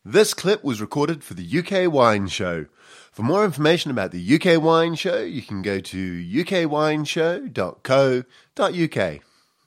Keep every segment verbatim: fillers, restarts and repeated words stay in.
This clip was recorded for the U K Wine Show. For more information about the U K Wine Show, you can go to u k wine show dot co dot u k.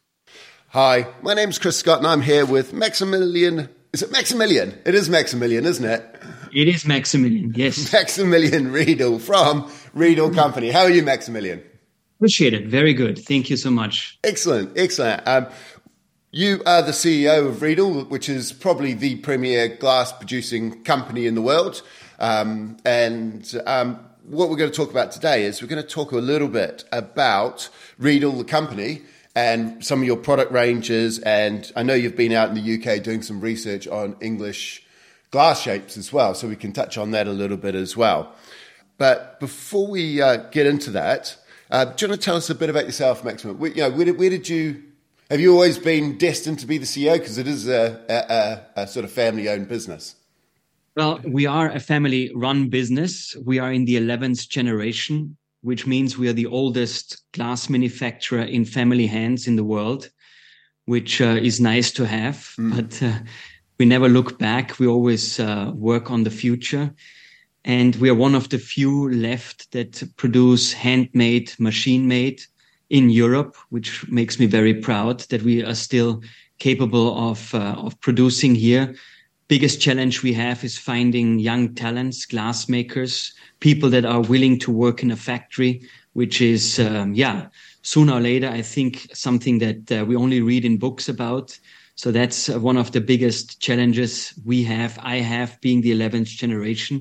Hi, my name's Chris Scott and I'm here with Maximilian. Is it Maximilian? It is Maximilian, isn't it? It is Maximilian, yes. Maximilian Riedel from Riedel Company. How are you, Maximilian? Appreciate it. Very good. Thank you so much. Excellent, excellent. Um, you are the C E O of Riedel, which is probably the premier glass producing company in the world. Um, and um, what we're going to talk about today is we're going to talk a little bit about Riedel, the company, and some of your product ranges. And I know you've been out in the U K doing some research on English glass shapes as well, so we can touch on that a little bit as well. But before we uh, get into that, uh, do you want to tell us a bit about yourself, Maximum? Where, you know, where did, where did you, have you always been destined to be the C E O? Because it is a, a, a, a sort of family-owned business. Well, we are a family-run business. We are in the eleventh generation, which means we are the oldest glass manufacturer in family hands in the world, which uh, is nice to have. Mm. But uh, we never look back. We always uh, work on the future. And we are one of the few left that produce handmade, machine-made in Europe, which makes me very proud that we are still capable of uh, of producing here. Biggest challenge we have is finding young talents, glass makers, people that are willing to work in a factory, which is, um, yeah, sooner or later, I think something that uh, we only read in books about. So that's uh, one of the biggest challenges we have, I have, being the eleventh generation.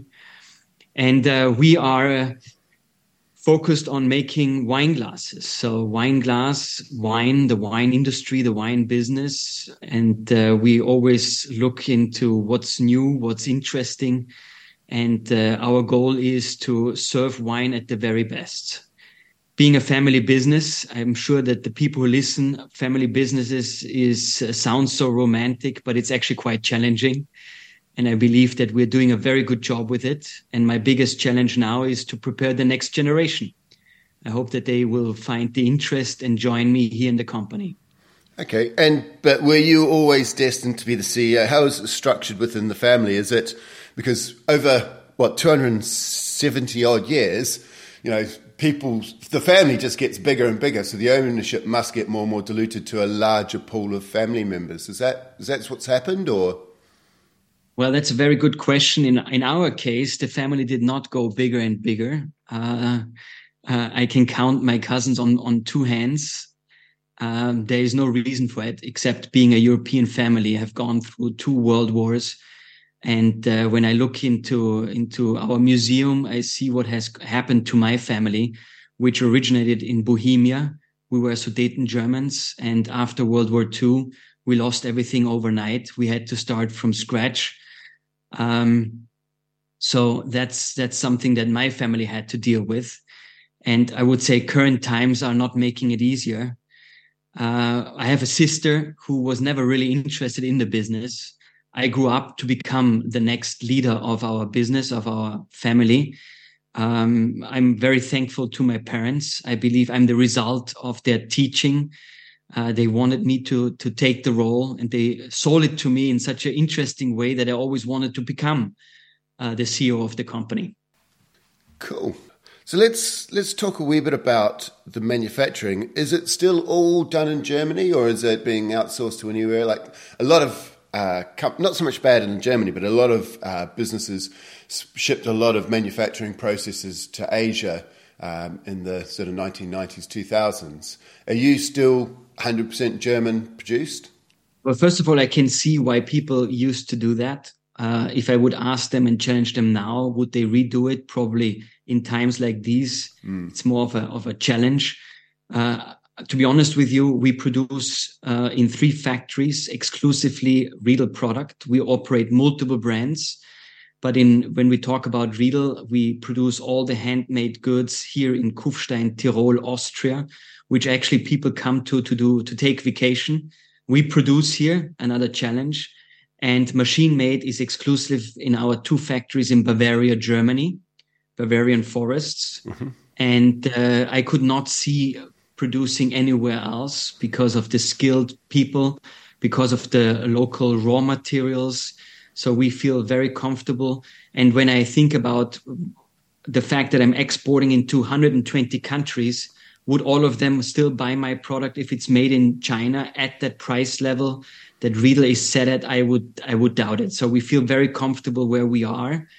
And uh, we are uh, focused on making wine glasses. So wine glass, wine, the wine industry, the wine business. And uh, we always look into what's new, what's interesting. And uh, our goal is to serve wine at the very best. Being a family business, I'm sure that the people who listen, family businesses is uh, sounds so romantic, but it's actually quite challenging. And I believe that we're doing a very good job with it. And my biggest challenge now is to prepare the next generation. I hope that they will find the interest and join me here in the company. Okay. And but were you always destined to be the C E O? How is it structured within the family? Is it because over, what, two hundred seventy odd years, you know, people, the family just gets bigger and bigger. So the ownership must get more and more diluted to a larger pool of family members. Is that, is that what's happened or? Well, that's a very good question. In in our case, the family did not go bigger and bigger. Uh, uh, I can count my cousins on, on two hands. Um, there is no reason for it except being a European family. I've gone through two world wars. And uh, when I look into, into our museum, I see what has happened to my family, which originated in Bohemia. We were Sudeten Germans. And after World War Two, we lost everything overnight. We had to start from scratch. Um, so that's, that's something that my family had to deal with. And I would say current times are not making it easier. Uh, I have a sister who was never really interested in the business. I grew up to become the next leader of our business, of our family. Um, I'm very thankful to my parents. I believe I'm the result of their teaching. Uh, they wanted me to to take the role, and they sold it to me in such an interesting way that I always wanted to become uh, the C E O of the company. Cool. So let's let's talk a wee bit about the manufacturing. Is it still all done in Germany, or is it being outsourced to anywhere? Like a lot of uh, com- not so much bad in Germany, but a lot of uh, businesses shipped a lot of manufacturing processes to Asia um, in the sort of nineteen nineties, two thousands. Are you still one hundred percent German produced? Well, first of all, I can see why people used to do that. Uh, if I would ask them and challenge them now, would they redo it? Probably in times like these, mm. It's more of a, of a challenge. Uh, to be honest with you, we produce uh, in three factories exclusively Riedel product. We operate multiple brands. But in when we talk about Riedel, we produce all the handmade goods here in Kufstein, Tyrol, Austria, which actually people come to to do to take vacation. We produce here, another challenge. And machine made is exclusive in our two factories in Bavaria, Germany, Bavarian forests. Mm-hmm. And uh, I could not see producing anywhere else because of the skilled people, because of the local raw materials. So we feel very comfortable. And when I think about the fact that I'm exporting in two hundred twenty countries, would all of them still buy my product if it's made in China at that price level that Riedel is set at? I would, I would doubt it. So we feel very comfortable where we are.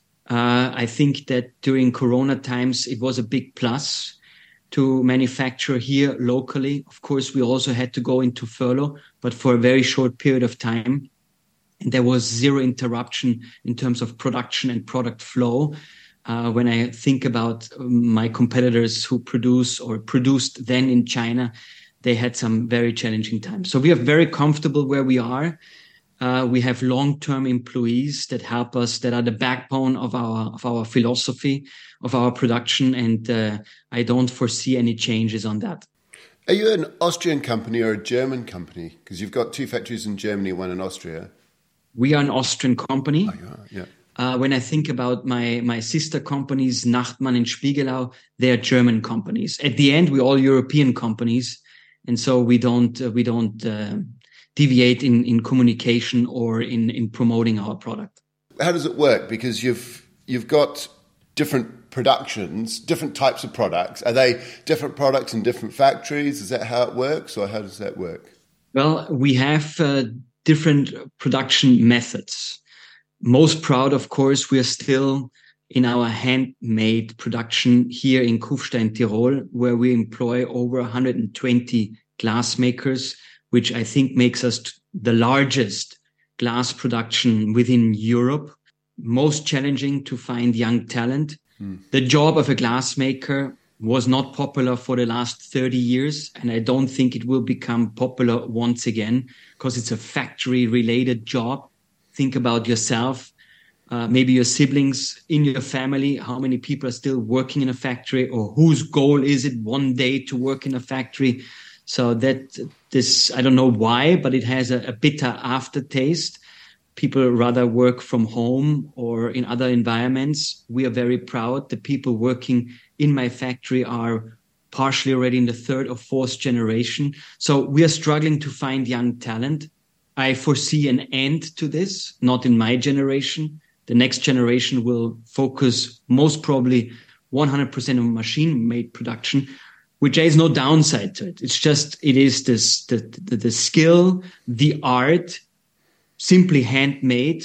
Uh, I think that during Corona times, it was a big plus to manufacture here locally. Of course, we also had to go into furlough, but for a very short period of time. And there was zero interruption in terms of production and product flow. Uh, when I think about my competitors who produce or produced then in China, they had some very challenging times. So we are very comfortable where we are. Uh, we have long-term employees that help us, that are the backbone of our of our philosophy, of our production, and uh, I don't foresee any changes on that. Are you an Austrian company or a German company? Because you've got two factories in Germany, one in Austria. We are an Austrian company. Oh, you are, yeah. Uh, when I think about my my sister companies, Nachtmann and Spiegelau, they are German companies. At the end, we're all European companies, and so we don't uh, we don't uh, deviate in, in communication or in, in promoting our product. How does it work? Because you've you've got different productions, different types of products. Are they different products in different factories? Is that how it works, or how does that work? Well, we have uh, different production methods. Most proud, of course, we are still in our handmade production here in Kufstein, Tyrol, where we employ over one hundred twenty glass makers, which I think makes us the largest glass production within Europe. Most challenging to find young talent. Hmm. The job of a glassmaker was not popular for the last thirty years, and I don't think it will become popular once again because it's a factory-related job. Think about yourself, uh, maybe your siblings in your family, how many people are still working in a factory, or whose goal is it one day to work in a factory? So that this, I don't know why, but it has a, a bitter aftertaste. People rather work from home or in other environments. We are very proud. The people working in my factory are partially already in the third or fourth generation. So we are struggling to find young talent. I foresee an end to this, not in my generation. The next generation will focus most probably one hundred percent on machine-made production, which there is no downside to it. It's just, it is this, the, the, the skill, the art, simply handmade,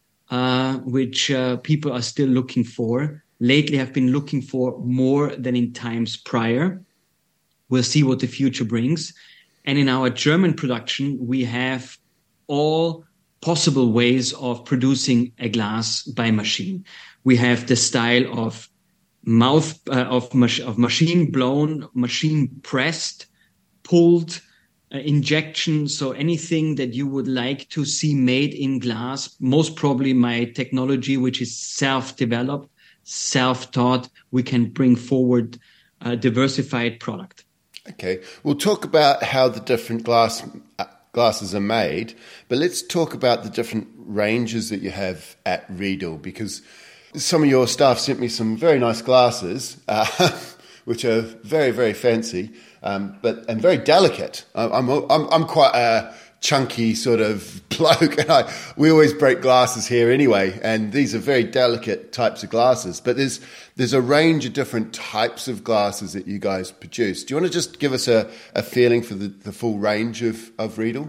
uh, which uh, people are still looking for. Lately have been looking for more than in times prior. We'll see what the future brings. And in our German production, we have all possible ways of producing a glass by machine. We have the style of mouth, uh, of, mach- of machine blown, machine pressed, pulled, uh, injection. So anything that you would like to see made in glass, most probably my technology, which is self-developed, self-taught, we can bring forward a diversified product. Okay, we'll talk about how the different glass uh, glasses are made, but let's talk about the different ranges that you have at Riedel, because some of your staff sent me some very nice glasses, uh, which are very, very fancy, um, but and very delicate. I'm I'm I'm quite a chunky sort of bloke, and I, we always break glasses here anyway, and these are very delicate types of glasses. But there's there's a range of different types of glasses that you guys produce. Do you want to just give us a, a feeling for the, the full range of, of Riedel?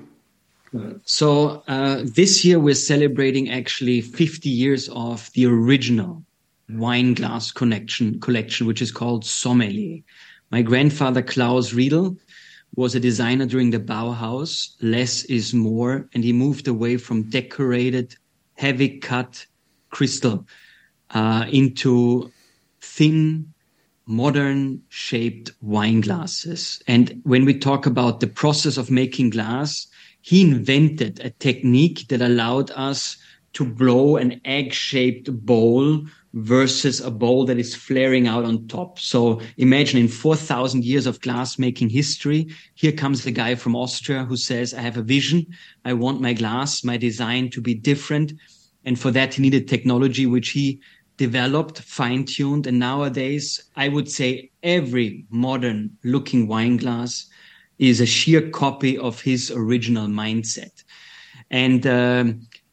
So uh, this year we're celebrating actually fifty years of the original wine glass collection, collection, which is called Sommelier. My grandfather Klaus Riedel was a designer during the Bauhaus. Less is more, and he moved away from decorated, heavy cut crystal uh, into thin, modern shaped wine glasses. And when we talk about the process of making glass, he invented a technique that allowed us to blow an egg-shaped bowl versus a bowl that is flaring out on top. So imagine in four thousand years of glass-making history, here comes the guy from Austria who says, I have a vision. I want my glass, my design to be different. And for that, he needed technology, which he developed, fine-tuned. And nowadays, I would say every modern-looking wine glass is a sheer copy of his original mindset. And um,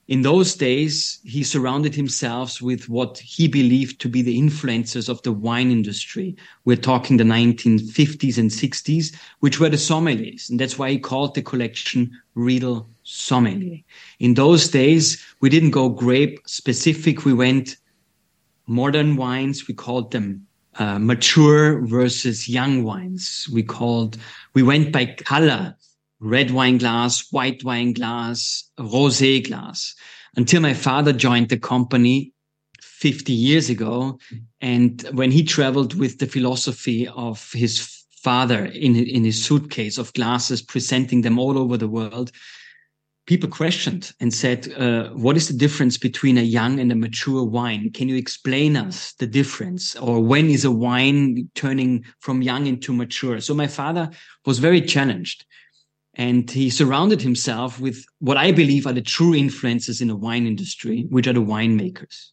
In those days, he surrounded himself with what he believed to be the influencers of the wine industry. We're talking the nineteen fifties and sixties, which were the sommeliers. And that's why he called the collection Riedel Sommelier. In those days, we didn't go grape specific. We went modern wines. We called them uh, mature versus young wines. We called, we went by color. Red wine glass, white wine glass, rosé glass, until my father joined the company fifty years ago. And when he traveled with the philosophy of his father in, in his suitcase of glasses, presenting them all over the world, people questioned and said, uh, what is the difference between a young and a mature wine? Can you explain us the difference? Or when is a wine turning from young into mature? So my father was very challenged. And he surrounded himself with what I believe are the true influences in the wine industry, which are the winemakers.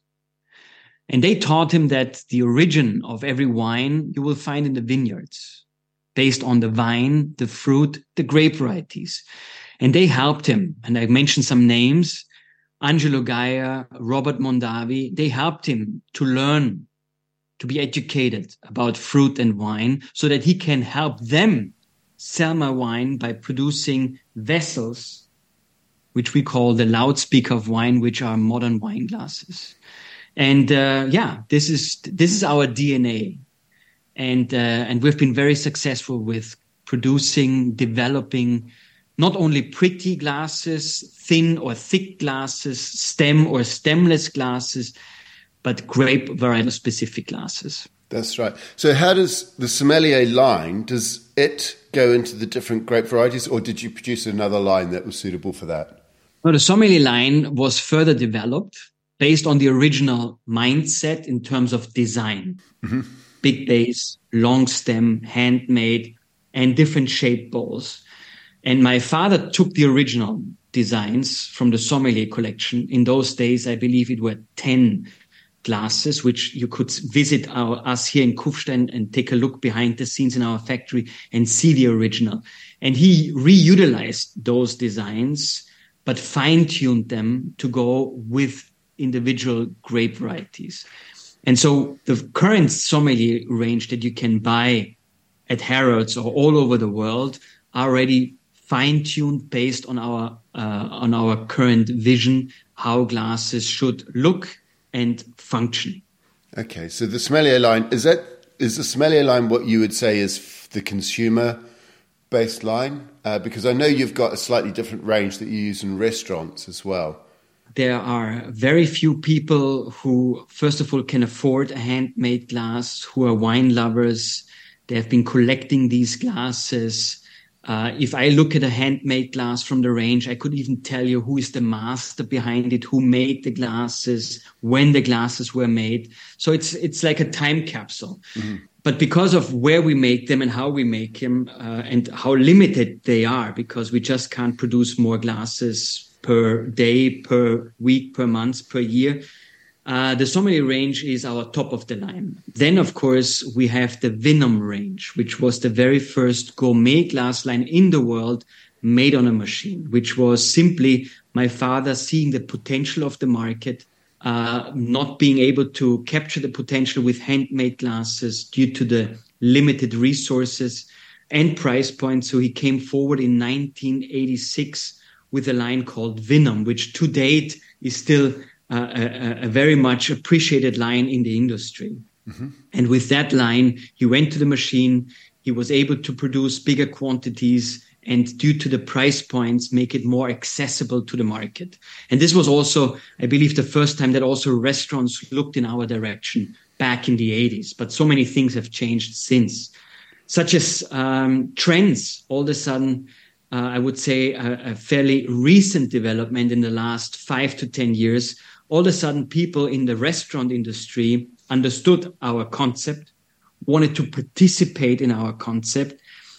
And they taught him that the origin of every wine you will find in the vineyards, based on the vine, the fruit, the grape varieties. And they helped him. And I mentioned some names, Angelo Gaia, Robert Mondavi. They helped him to learn, to be educated about fruit and wine so that he can help them sell my wine by producing vessels, which we call the loudspeaker of wine, which are modern wine glasses. And uh, yeah, this is this is our D N A, and uh, and we've been very successful with producing, developing not only pretty glasses, thin or thick glasses, stem or stemless glasses, but grape varietal specific glasses. That's right. So how does the sommelier line, does it go into the different grape varieties, or did you produce another line that was suitable for that? Well, the sommelier line was further developed based on the original mindset in terms of design. Mm-hmm. Big base, long stem, handmade, and different shaped bowls. And my father took the original designs from the sommelier collection. In those days, I believe it were ten glasses, which you could visit our, us here in Kufstein and take a look behind the scenes in our factory and see the original. And he reutilized those designs, but fine-tuned them to go with individual grape varieties. And so the current sommelier range that you can buy at Harrods or all over the world are already fine-tuned based on our uh, on our current vision, how glasses should look and function. Okay, so the sommelier line, is that is the sommelier line what you would say is the consumer-based line? Uh, because I know you've got a slightly different range that you use in restaurants as well. There are very few people who, first of all, can afford a handmade glass, who are wine lovers. They have been collecting these glasses. Uh, if I look at a handmade glass from the range, I could even tell you who is the master behind it, who made the glasses, when the glasses were made. So it's it's like a time capsule. Mm-hmm. But because of where we make them and how we make them uh, and how limited they are, because we just can't produce more glasses per day, per week, per month, per year, Uh, the sommelier range is our top of the line. Then, of course, we have the Vinum range, which was the very first gourmet glass line in the world made on a machine, which was simply my father seeing the potential of the market, uh, not being able to capture the potential with handmade glasses due to the limited resources and price points. So he came forward in nineteen eighty-six with a line called Vinum, which to date is still Uh, a, a very much appreciated line in the industry. Mm-hmm. And with that line, he went to the machine. He was able to produce bigger quantities and due to the price points, make it more accessible to the market. And this was also, I believe, the first time that also restaurants looked in our direction back in the eighties. But so many things have changed since, such as um, trends. All of a sudden, uh, I would say a, a fairly recent development in the last five to ten years. All of a sudden, people in the restaurant industry understood our concept, wanted to participate in our concept,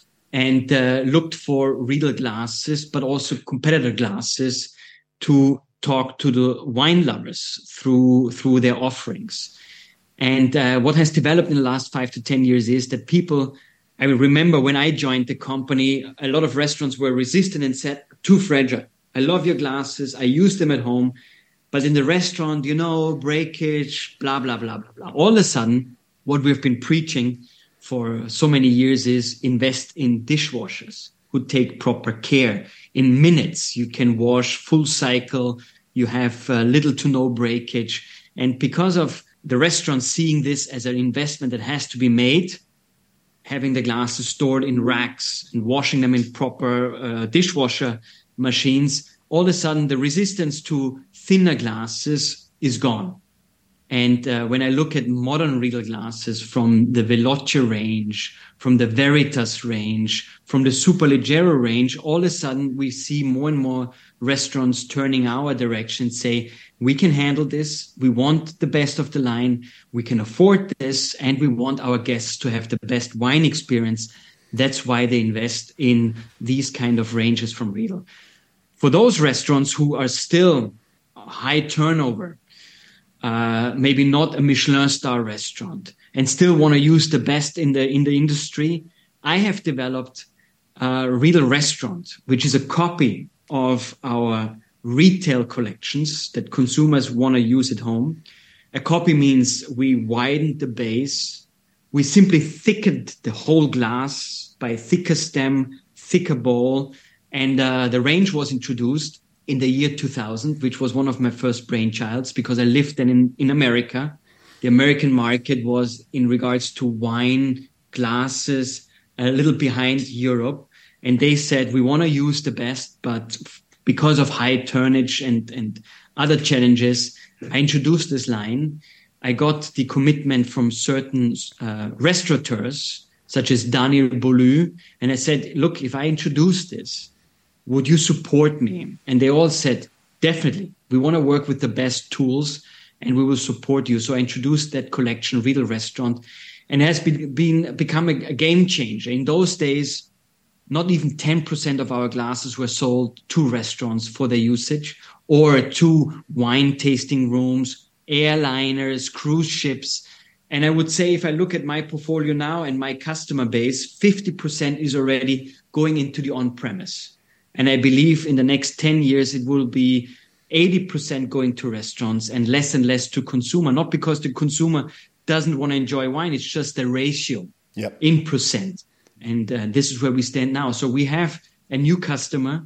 and uh, looked for Riedel glasses, but also competitor glasses to talk to the wine lovers through through their offerings. And uh, what has developed in the last five to ten years is that people, I remember when I joined the company, a lot of restaurants were resistant and said, too fragile. I love your glasses. I use them at home. But in the restaurant, you know, breakage, blah, blah, blah, blah, blah. All of a sudden, what we've been preaching for so many years is invest in dishwashers who take proper care. In minutes, you can wash full cycle. You have uh, little to no breakage. And because of the restaurant seeing this as an investment that has to be made, having the glasses stored in racks and washing them in proper uh, dishwasher machines, all of a sudden the resistance to thinner glasses is gone. And uh, when I look at modern Riedel glasses from the Veloce range, from the Veritas range, from the Superleggero range, all of a sudden we see more and more restaurants turning our direction, say, we can handle this, we want the best of the line, we can afford this, and we want our guests to have the best wine experience. That's why they invest in these kind of ranges from Riedel. For those restaurants who are still high turnover, uh, maybe not a Michelin star restaurant, and still want to use the best in the in the industry, I have developed a Riedel Restaurant, which is a copy of our retail collections that consumers want to use at home. A copy means we widened the base. We simply thickened the whole glass by thicker stem, thicker bowl. And uh, the range was introduced in the year two thousand, which was one of my first brainchilds because I lived then in, in America. The American market was, in regards to wine, glasses, a little behind Europe. And they said, we want to use the best, but because of high turnage and, and other challenges, I introduced this line. I got the commitment from certain uh, restaurateurs, such as Daniel Boulou. And I said, look, if I introduce this, would you support me? And they all said, definitely. We want to work with the best tools and we will support you. So I introduced that collection, Riedel Restaurant, and it has been, been become a, a game changer. In those days, not even ten percent of our glasses were sold to restaurants for their usage or to wine tasting rooms, airliners, cruise ships. And I would say if I look at my portfolio now and my customer base, fifty percent is already going into the on-premise. And I believe in the next ten years, it will be eighty percent going to restaurants and less and less to consumer, not because the consumer doesn't want to enjoy wine. It's just the ratio yep. in percent. And uh, this is where we stand now. So we have a new customer,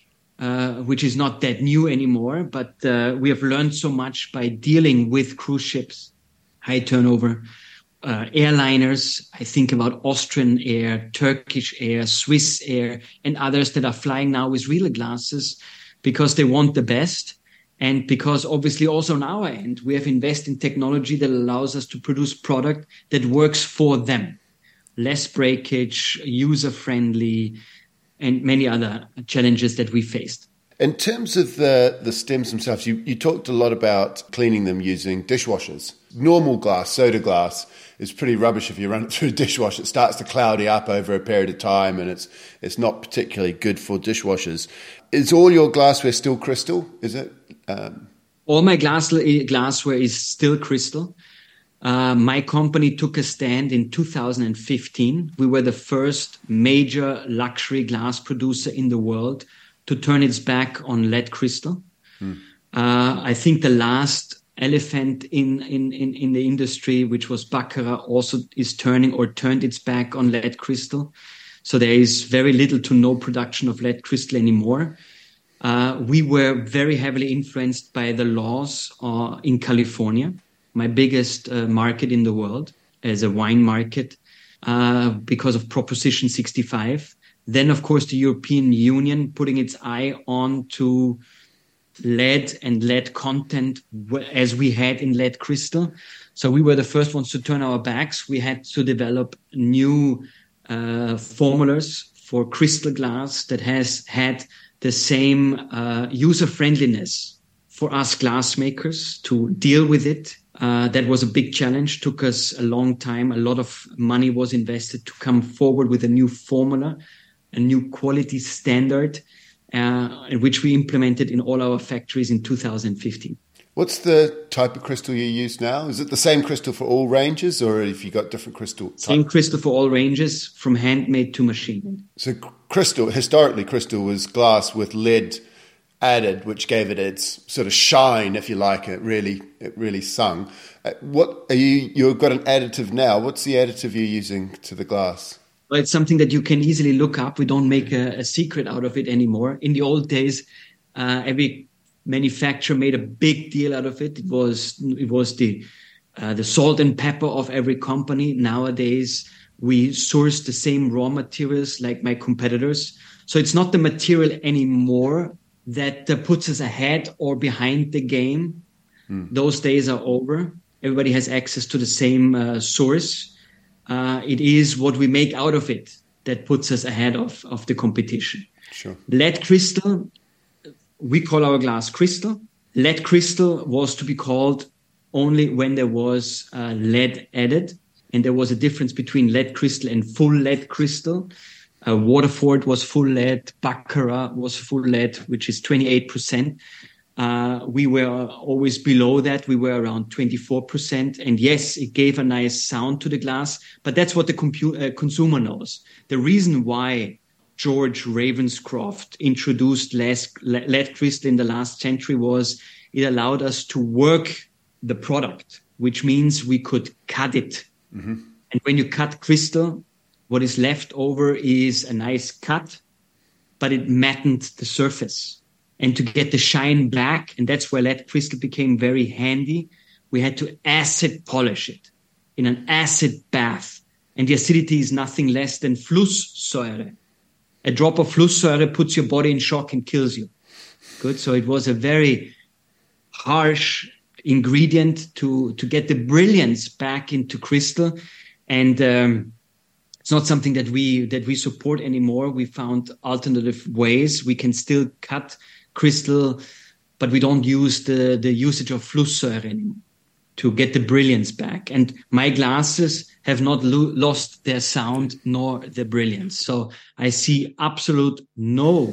uh, which is not that new anymore, but uh, we have learned so much by dealing with cruise ships, high turnover, uh, airliners. I think about Austrian Air, Turkish Air, Swiss Air, and others that are flying now with Riedel glasses because they want the best. And because obviously also on our end, we have invested in technology that allows us to produce product that works for them. Less breakage, user-friendly, and many other challenges that we faced. In terms of the, the stems themselves, you, you talked a lot about cleaning them using dishwashers. Normal glass, soda glass, is pretty rubbish if you run it through a dishwasher. It starts to cloudy up over a period of time, and it's it's not particularly good for dishwashers. Is all your glassware still crystal? Is it? Um... All my glass glassware is still crystal. Uh, my company took a stand in two thousand fifteen. We were the first major luxury glass producer in the world to turn its back on lead crystal. Hmm. Uh, I think the last elephant in, in, in, in the industry, which was Baccarat, also is turning or turned its back on lead crystal. So there is very little to no production of lead crystal anymore. Uh, we were very heavily influenced by the laws uh, in California, my biggest uh, market in the world as a wine market, uh, because of Proposition sixty-five. Then, of course, the European Union putting its eye on to lead and lead content as we had in lead crystal. So we were the first ones to turn our backs. We had to develop new uh, formulas for crystal glass that has had the same uh, user-friendliness for us glassmakers to deal with it. Uh, that was a big challenge, took us a long time. A lot of money was invested to come forward with a new formula, a new quality standard, uh, which we implemented in all our factories in two thousand fifteen. What's the type of crystal you use now? Is it the same crystal for all ranges, or have you got different crystal types? Same crystal for all ranges, from handmade to machine. So crystal, historically, crystal was glass with lead added, which gave it its sort of shine, if you like. It really, it really sung. Uh, what are you? You've got an additive now. What's the additive you're using to the glass? Well, it's something that you can easily look up. We don't make a, a secret out of it anymore. In the old days, uh, every manufacturer made a big deal out of it. It was it was the uh, the salt and pepper of every company. Nowadays, we source the same raw materials like my competitors. So it's not the material anymore that uh, puts us ahead or behind the game. Mm. Those days are over. Everybody has access to the same uh, source. Uh, it is what we make out of it that puts us ahead of, of the competition. Sure. Lead crystal, we call our glass crystal. Lead crystal was to be called only when there was uh, lead added. And there was a difference between lead crystal and full lead crystal. Uh, Waterford was full lead, Baccarat was full lead, which is twenty-eight percent. Uh, we were always below that. We were around twenty-four percent. And yes, it gave a nice sound to the glass, but that's what the compu- uh, consumer knows. The reason why George Ravenscroft introduced lead, lead crystal in the last century was it allowed us to work the product, which means we could cut it. Mm-hmm. And when you cut crystal, what is left over is a nice cut, but it mattened the surface. And to get the shine back, and that's where lead crystal became very handy, we had to acid polish it in an acid bath. And the acidity is nothing less than Flusssäure. A drop of Flusssäure puts your body in shock and kills you. Good. So it was a very harsh ingredient to, to get the brilliance back into crystal. And um, it's not something that we that we support anymore. We found alternative ways. We can still cut crystal, but we don't use the, the usage of Flusssäure anymore to get the brilliance back. And my glasses have not lo- lost their sound nor the brilliance. So I see absolute no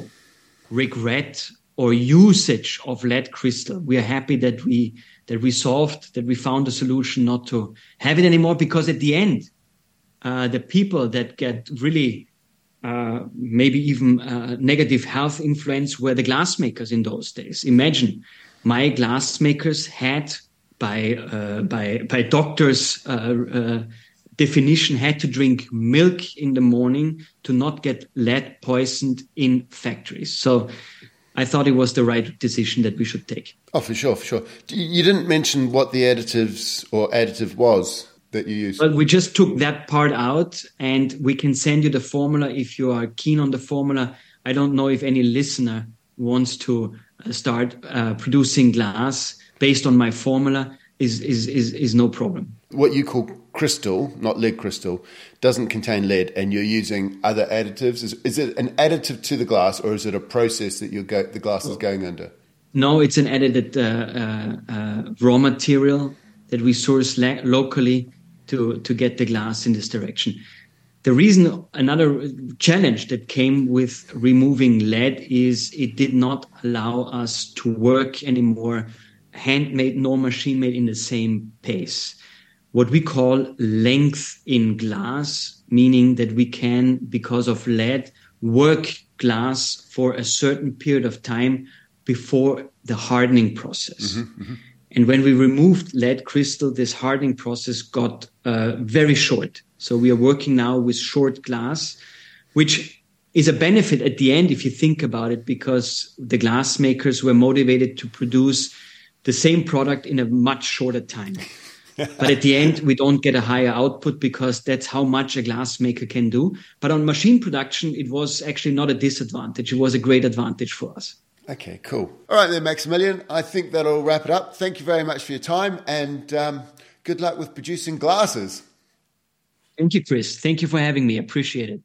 regret or usage of lead crystal. We are happy that we that we solved, that we found a solution not to have it anymore, because at the end, uh, the people that get really uh, maybe even uh, negative health influence were the glassmakers in those days. Imagine my glassmakers had, by uh, by by doctors' uh, uh, definition, had to drink milk in the morning to not get lead poisoned in factories. So I thought it was the right decision that we should take. Oh, for sure, for sure. You didn't mention what the additives or additive was that you used. Well, we just took that part out, and we can send you the formula if you are keen on the formula. I don't know if any listener wants to start uh, producing glass based on my formula. Is, is is is no problem. What you call crystal, not lead crystal, doesn't contain lead, and you're using other additives. Is, is it an additive to the glass, or is it a process that you go, the glass is going under? No, it's an added uh, uh, uh, raw material that we source la- locally to to get the glass in this direction. The reason, another challenge that came with removing lead is it did not allow us to work anymore handmade nor machine made in the same pace. What we call length in glass, meaning that we can, because of lead, work glass for a certain period of time before the hardening process. Mm-hmm, mm-hmm. And when we removed lead crystal, this hardening process got uh, very short. So we are working now with short glass, which is a benefit at the end if you think about it, because the glass makers were motivated to produce the same product in a much shorter time. But at the end, we don't get a higher output because that's how much a glass maker can do. But on machine production, it was actually not a disadvantage. It was a great advantage for us. Okay, cool. All right then, Maximilian, I think that'll wrap it up. Thank you very much for your time, and um, good luck with producing glasses. Thank you, Chris. Thank you for having me. Appreciate it.